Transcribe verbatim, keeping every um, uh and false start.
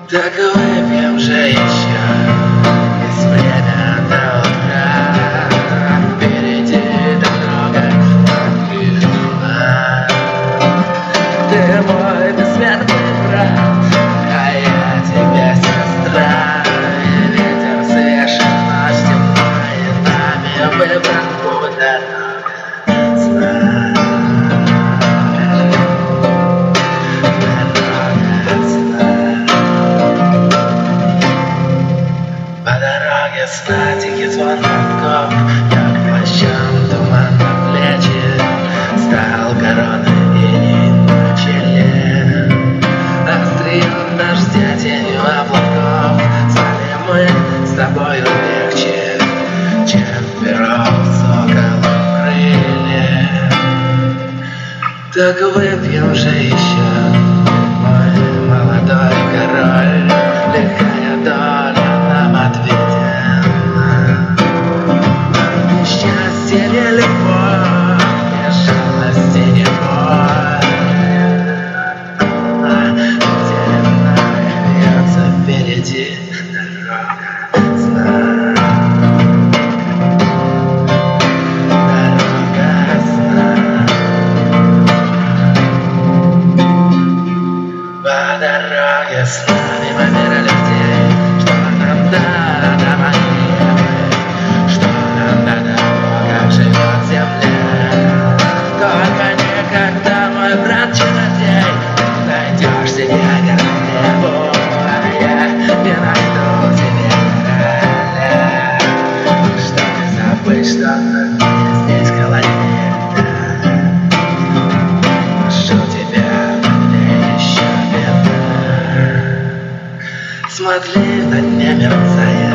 Так выпьем же еще, есть время до утра. Впереди дорога длинна. Ты мой бессмертный брат, а я тебе сестра. И ветер свежий, ночь темна, и нами выбран путь дорога сна. По дороге сна тихий звон подков, как плащом туман на плечи, стал короной иней на челе. Острием дождя тенью облаков стали мы с тобою легче, чем перо сокола крылья. Так выпьем же еще, мой молодой король, лихая доля нам отведена. Счастье не любовь, не жалость и не боль. Зеленая вьется впереди дорога сна. Дорога сна. По дороге сна мимо мира людей. Что нам надо, мои, что нам надо, как живет земля. Только никогда, мой брат-чародей, ты найдешь себе королеву, а я не найду тебе короля. Чтобы забыть, что мне здесь колониально. Прошу тебя, мне еще беда. Смотри, на дне мерцает